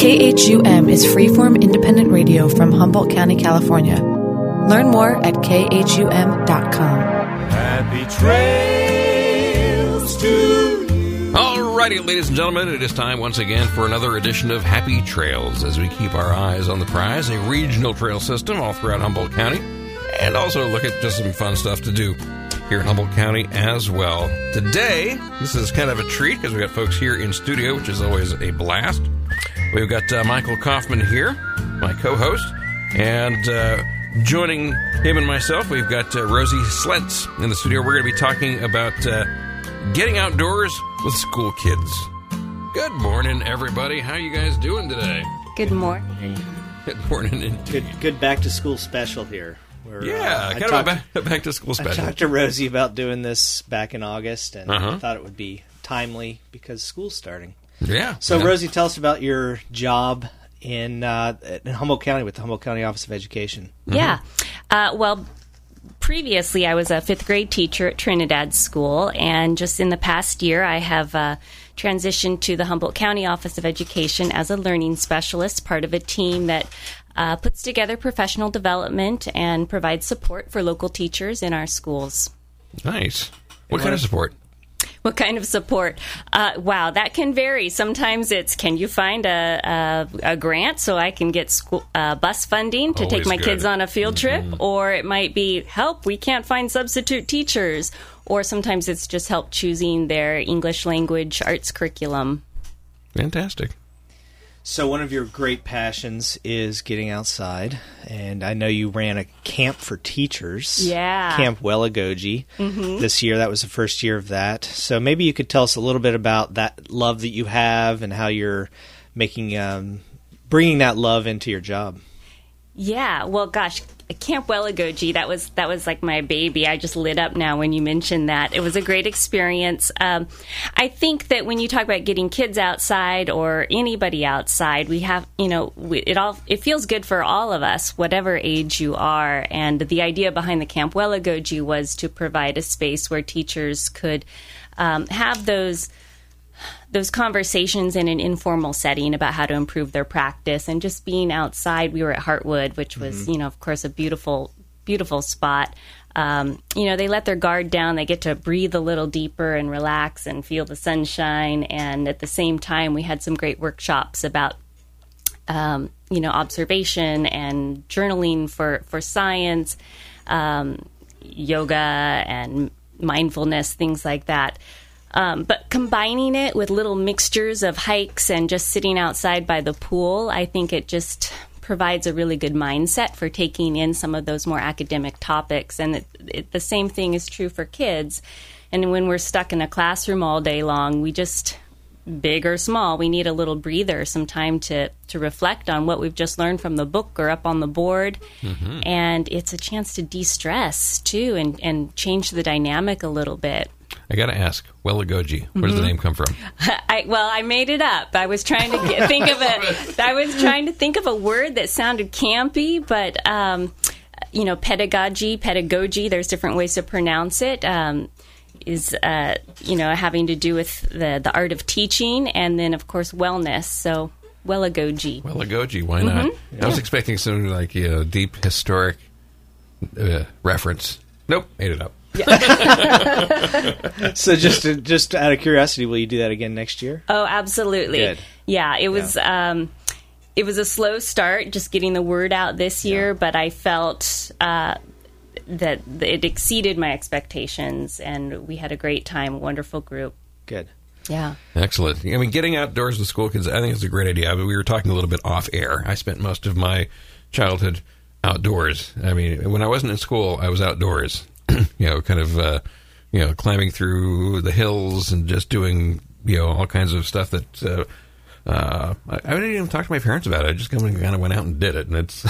KHUM is freeform independent radio from Humboldt County, California. Learn more at khum.com. Happy trails to you. Alrighty, ladies and gentlemen, it is time once again for another edition of Happy Trails as we keep our eyes on the prize, a regional trail system all throughout Humboldt County, and also look at just some fun stuff to do here in Humboldt County as well. Today, this is kind of a treat because we've got folks here in studio, which is always a blast. We've got Michael Kaufman here, my co-host, and joining him and myself, we've got Rosie Slentz in the studio. We're going to be talking about getting outdoors with school kids. Good morning, everybody. How you guys doing today? Good morning. Good morning. Good back-to-school special here. Kind of a back-to-school special. I talked to Rosie about doing this back in August, and I thought it would be timely because school's starting. Yeah. So, Rosie, tell us about your job in Humboldt County with the Humboldt County Office of Education. Yeah. Well, previously I was a fifth grade teacher at Trinidad School, and just in the past year I have transitioned to the Humboldt County Office of Education as a learning specialist, part of a team that puts together professional development and provides support for local teachers in our schools. Nice. What kind of support? What kind of support? Wow, that can vary. Sometimes it's, can you find a grant so I can get school, bus funding to take my kids on a field trip? Or it might be, help, we can't find substitute teachers. Or sometimes it's just help choosing their English language arts curriculum. Fantastic. So one of your great passions is getting outside, and I know you ran a camp for teachers. Yeah. Camp Welagogi this year. That was the first year of that. So maybe you could tell us a little bit about that love that you have and how you're making, bringing that love into your job. Yeah, well, gosh, Camp Welagogi, that was like my baby. I just lit up now when you mentioned that. It was a great experience. I think that when you talk about getting kids outside or anybody outside, we have, it feels good for all of us, whatever age you are. And the idea behind the Camp Welagogi was to provide a space where teachers could have those conversations in an informal setting about how to improve their practice and just being outside. We were at Heartwood, which was, of course, a beautiful, beautiful spot. They let their guard down. They get to breathe a little deeper and relax and feel the sunshine. And at the same time, we had some great workshops about, observation and journaling for science, yoga and mindfulness, things like that. But combining it with little mixtures of hikes and just sitting outside by the pool, I think it just provides a really good mindset for taking in some of those more academic topics. And the same thing is true for kids. And when we're stuck in a classroom all day long, we just, big or small, we need a little breather, some time to reflect on what we've just learned from the book or up on the board. And it's a chance to de-stress, too, and change the dynamic a little bit. I got to ask, Welagogi, where does the name come from? I made it up. I was trying to think of a word that sounded campy, but pedagogy. There's different ways to pronounce it. Is having to do with the art of teaching, and then of course wellness. So Welagogi. Welagogi, why not? I was expecting something like a deep historic reference. Nope, made it up. Yeah. So just out of curiosity, will you do that again next year? Oh, absolutely. Good. Yeah, it was it was a slow start just getting the word out this year, but I felt that it exceeded my expectations, and we had a great time, a wonderful group. Good. Yeah. Excellent. I mean, getting outdoors with school kids, I think it's a great idea. We were talking a little bit off air. I spent most of my childhood outdoors. I mean, when I wasn't in school, I was outdoors. Climbing through the hills and just doing, all kinds of stuff that I didn't even talk to my parents about it. I just kind of went out and did it. And it's,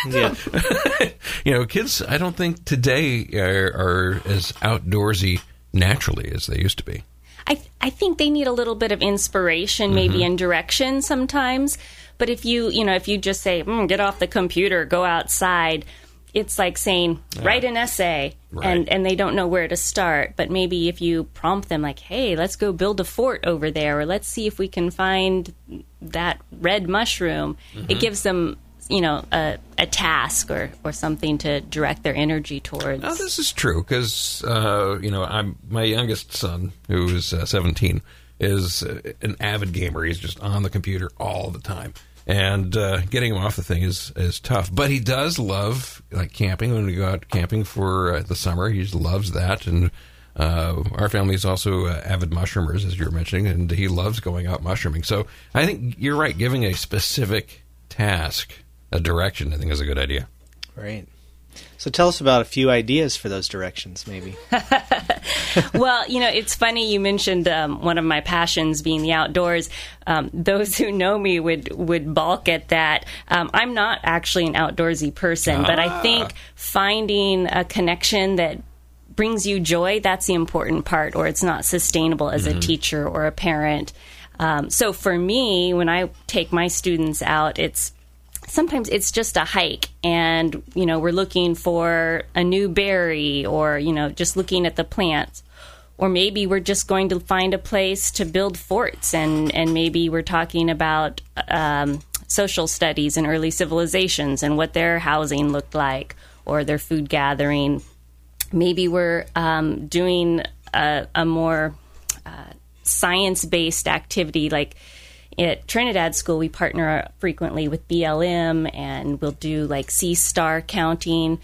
kids, I don't think today are as outdoorsy naturally as they used to be. I think they need a little bit of inspiration, maybe, and direction sometimes. But if you just say, get off the computer, go outside, it's like saying, write an essay, Right. and they don't know where to start. But maybe if you prompt them like, hey, let's go build a fort over there, or let's see if we can find that red mushroom, it gives them, a task or something to direct their energy towards. Now, this is true because, my youngest son, who is 17, is an avid gamer. He's just on the computer all the time. And getting him off the thing is tough. But he does love, like, camping. When we go out camping for the summer, he just loves that. And our family is also avid mushroomers, as you were mentioning, and he loves going out mushrooming. So I think you're right. Giving a specific task, a direction, I think is a good idea. Right. So tell us about a few ideas for those directions, maybe. Well, it's funny you mentioned one of my passions being the outdoors. Those who know me would balk at that. I'm not actually an outdoorsy person, but I think finding a connection that brings you joy, that's the important part, or it's not sustainable as a teacher or a parent. So for me, when I take my students out, sometimes it's just a hike, and, we're looking for a new berry, or, just looking at the plants. Or maybe we're just going to find a place to build forts, and maybe we're talking about social studies and early civilizations and what their housing looked like, or their food gathering. Maybe we're doing a more science-based activity, like at Trinidad School, we partner frequently with BLM, and we'll do like sea star counting.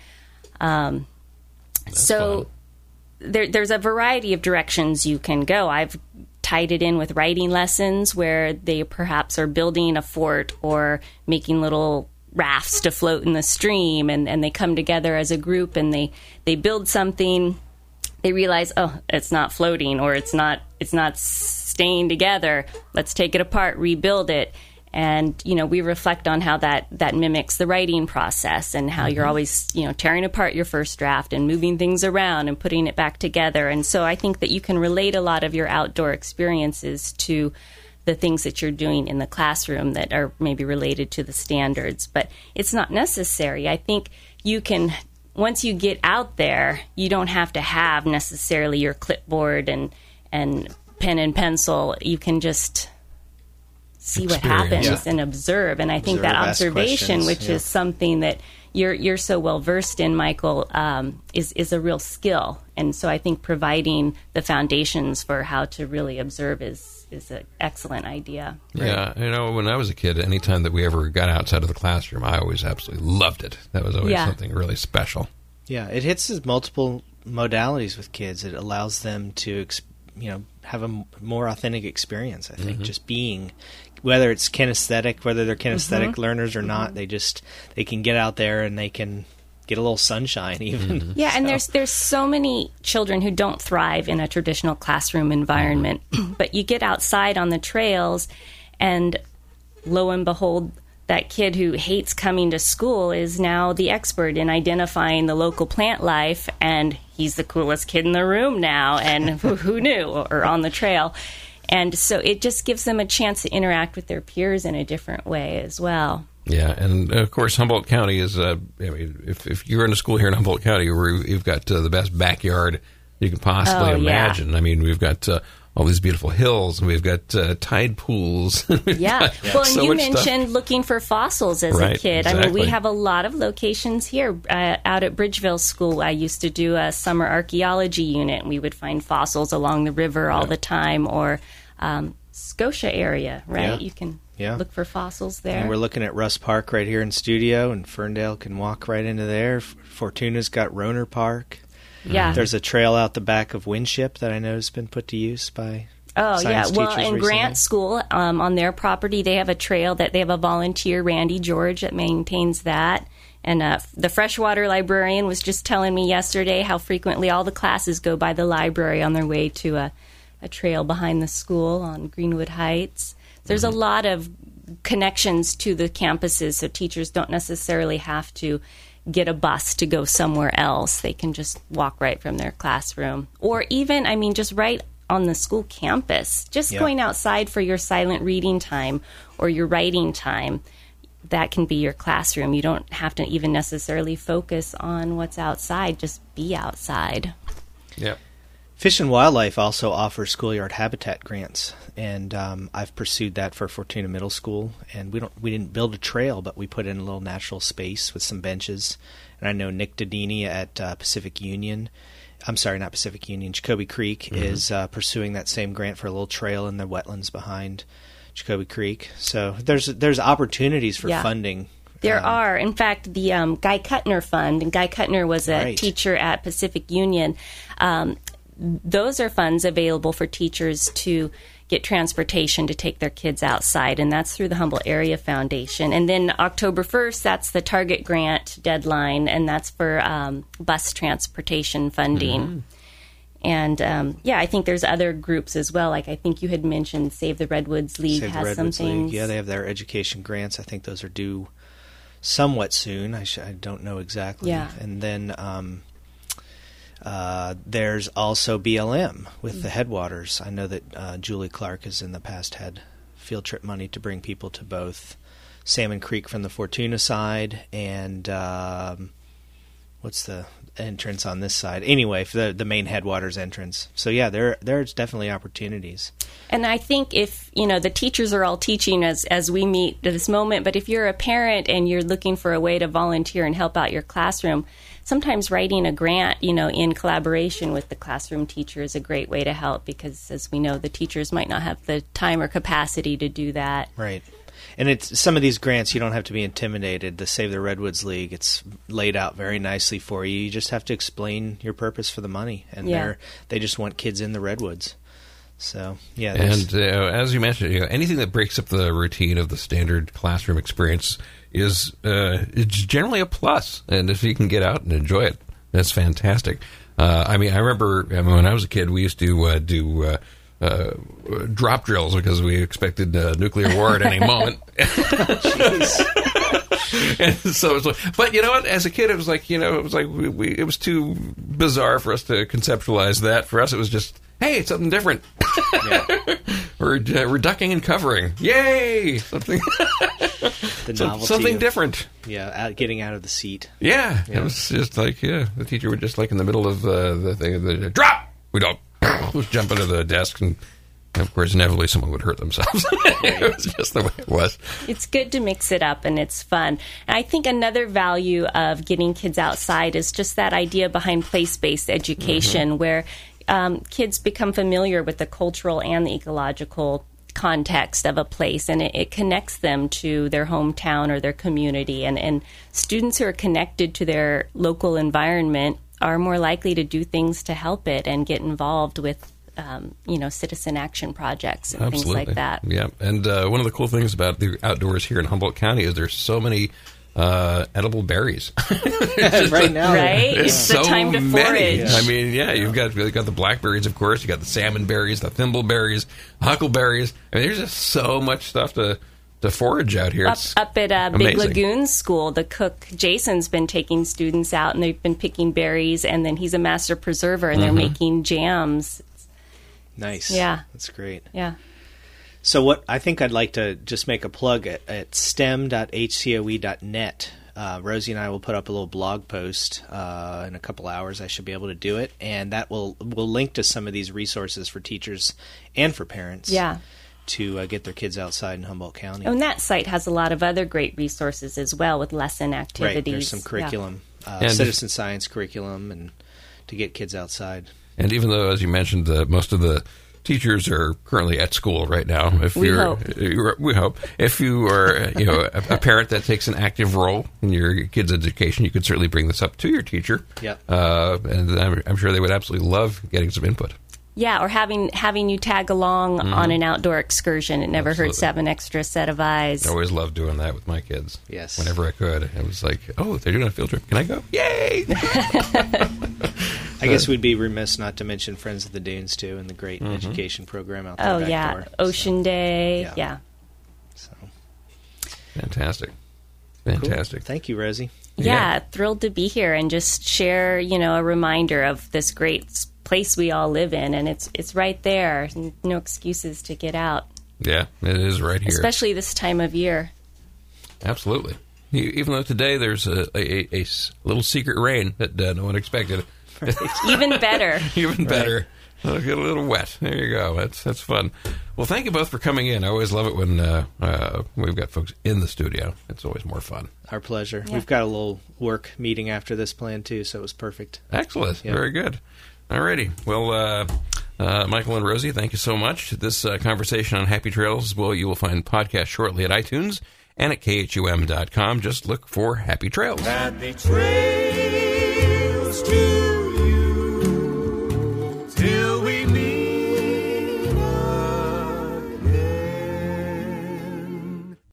So there's a variety of directions you can go. I've tied it in with writing lessons where they perhaps are building a fort or making little rafts to float in the stream, and they come together as a group and they build something. They realize, oh, it's not floating, or it's not staying together. Let's take it apart, rebuild it. And, we reflect on how that mimics the writing process, and how you're always, tearing apart your first draft and moving things around and putting it back together. And so I think that you can relate a lot of your outdoor experiences to the things that you're doing in the classroom that are maybe related to the standards. But it's not necessary. I think you can... Once you get out there, you don't have to have necessarily your clipboard and pen and pencil. You can just see what happens and observe. And I think that observation, which is something that you're so well versed in, Michael, is a real skill. And so I think providing the foundations for how to really observe is an excellent idea. Yeah, when I was a kid, anytime that we ever got outside of the classroom, I always absolutely loved it. That was always something really special. Yeah, it hits multiple modalities with kids. It allows them to, have a more authentic experience, I think, just being, whether it's kinesthetic, whether they're kinesthetic learners or not, they can get out there and they can get a little sunshine even. Yeah, and there's so many children who don't thrive in a traditional classroom environment. But you get outside on the trails, and lo and behold, that kid who hates coming to school is now the expert in identifying the local plant life, and he's the coolest kid in the room now, and who knew, or on the trail. And so it just gives them a chance to interact with their peers in a different way as well. Yeah, and of course, Humboldt County is, if you're in a school here in Humboldt County, where you've got the best backyard you can possibly imagine. Yeah. I mean, we've got all these beautiful hills, and we've got tide pools. Well, and you mentioned looking for fossils as a kid. Exactly. I mean, we have a lot of locations here. Out at Bridgeville School, I used to do a summer archaeology unit, and we would find fossils along the river all the time, or Scotia area, right? Yeah. You can look for fossils there. And we're looking at Russ Park right here in studio, and Ferndale can walk right into there. Fortuna's got Roner Park. Yeah. There's a trail out the back of Winship that I know has been put to use by science teachers Well, in recently. Grant School, on their property, they have a trail that they have a volunteer, Randy George, that maintains that. And the freshwater librarian was just telling me yesterday how frequently all the classes go by the library on their way to a trail behind the school on Greenwood Heights. There's a lot of connections to the campuses, so teachers don't necessarily have to get a bus to go somewhere else. They can just walk right from their classroom. Or even, just right on the school campus. Just going outside for your silent reading time or your writing time. that can be your classroom. You don't have to even necessarily focus on what's outside. Just be outside. Yep. Fish and Wildlife also offers schoolyard habitat grants, and I've pursued that for Fortuna Middle School. And we didn't build a trail, but we put in a little natural space with some benches. And I know Nick Dodini at Pacific Union. I'm sorry, not Pacific Union. Jacoby Creek is pursuing that same grant for a little trail in the wetlands behind Jacoby Creek. So there's opportunities for funding. There are. In fact, the Guy Kuttner Fund, and Guy Kuttner was a teacher at Pacific Union. Those are funds available for teachers to get transportation to take their kids outside, and that's through the Humboldt Area Foundation. And then October 1st, that's the Target Grant deadline, and that's for bus transportation funding. And, I think there's other groups as well. Like I think you had mentioned Save the Redwoods League has some things. Yeah, they have their education grants. I think those are due somewhat soon. I don't know exactly. Yeah. And then there's also BLM with the Headwaters. I know that Julie Clark has in the past had field trip money to bring people to both Salmon Creek from the Fortuna side and what's the entrance on this side? Anyway, for the main Headwaters entrance. So yeah, there's definitely opportunities. And I think if, the teachers are all teaching as we meet at this moment, but if you're a parent and you're looking for a way to volunteer and help out your classroom, sometimes writing a grant, in collaboration with the classroom teacher is a great way to help because, as we know, the teachers might not have the time or capacity to do that. Right. And it's some of these grants, you don't have to be intimidated. The Save the Redwoods League, it's laid out very nicely for you. You just have to explain your purpose for the money, and they just want kids in the redwoods. So, yeah. And as you mentioned, anything that breaks up the routine of the standard classroom experience is it's generally a plus. And if you can get out and enjoy it, that's fantastic. I remember when I was a kid, we used to do drop drills because we expected nuclear war at any moment. And so it was like, but you know what? As a kid, it was like, it was too bizarre for us to conceptualize that. For us, it was just, hey, it's something different. We're ducking and covering. Yay! Something different. Yeah, getting out of the seat. Yeah, it was just like, the teacher would just like in the middle of the thing, drop! We don't. Just jump under the desk, and of course, inevitably someone would hurt themselves. It was just the way it was. It's good to mix it up, and it's fun. And I think another value of getting kids outside is just that idea behind place-based education, where kids become familiar with the cultural and the ecological context of a place, and it connects them to their hometown or their community. And students who are connected to their local environment are more likely to do things to help it and get involved with, citizen action projects and things like that. Yeah, and one of the cool things about the outdoors here in Humboldt County is there's so many edible berries. Right now. Right? It's so the time to forage. I mean, you've got the blackberries, of course. You got the salmon berries, the thimbleberries, huckleberries. I mean, there's just so much stuff to forage out here. Up at Big Lagoon School, the cook Jason's been taking students out, and they've been picking berries, and then he's a master preserver, and they're making jams. Nice. Yeah. That's great. Yeah. So what I think I'd like to just make a plug at stem.hcoe.net. Rosie and I will put up a little blog post in a couple hours. I should be able to do it, and that will link to some of these resources for teachers and for parents. Yeah. To get their kids outside in Humboldt County. And that site has a lot of other great resources as well with lesson activities. Right, there's some curriculum, citizen science curriculum, and to get kids outside. And even though, as you mentioned, most of the teachers are currently at school right now. We hope. If you are a parent that takes an active role in your kid's education, you could certainly bring this up to your teacher. Yeah. And I'm sure they would absolutely love getting some input. Yeah, or having you tag along on an outdoor excursion. It never hurts to have an extra set of eyes. I always loved doing that with my kids. Yes. Whenever I could. It was like, oh, they're doing a field trip. Can I go? Yay! I guess we'd be remiss not to mention Friends of the Dunes, too, and the great education program out there. Oh, yeah. Door. Ocean Day. Yeah. So. Fantastic. Cool. Thank you, Rosie. Yeah, thrilled to be here and just share, a reminder of this great place we all live in, and it's right there. No excuses to get out. Yeah, it is right here. Especially this time of year. Absolutely. Even though today there's a little secret rain that no one expected. Even better. Even better. It'll get a little wet. There you go. That's fun. Well, thank you both for coming in. I always love it when we've got folks in the studio. It's always more fun. Our pleasure. Yeah. We've got a little work meeting after this plan, too, so it was perfect. Excellent. Yeah. Very good. All righty. Well, Michael and Rosie, thank you so much. This conversation on Happy Trails, you will find podcast shortly at iTunes and at khum.com. Just look for Happy Trails. Happy trails to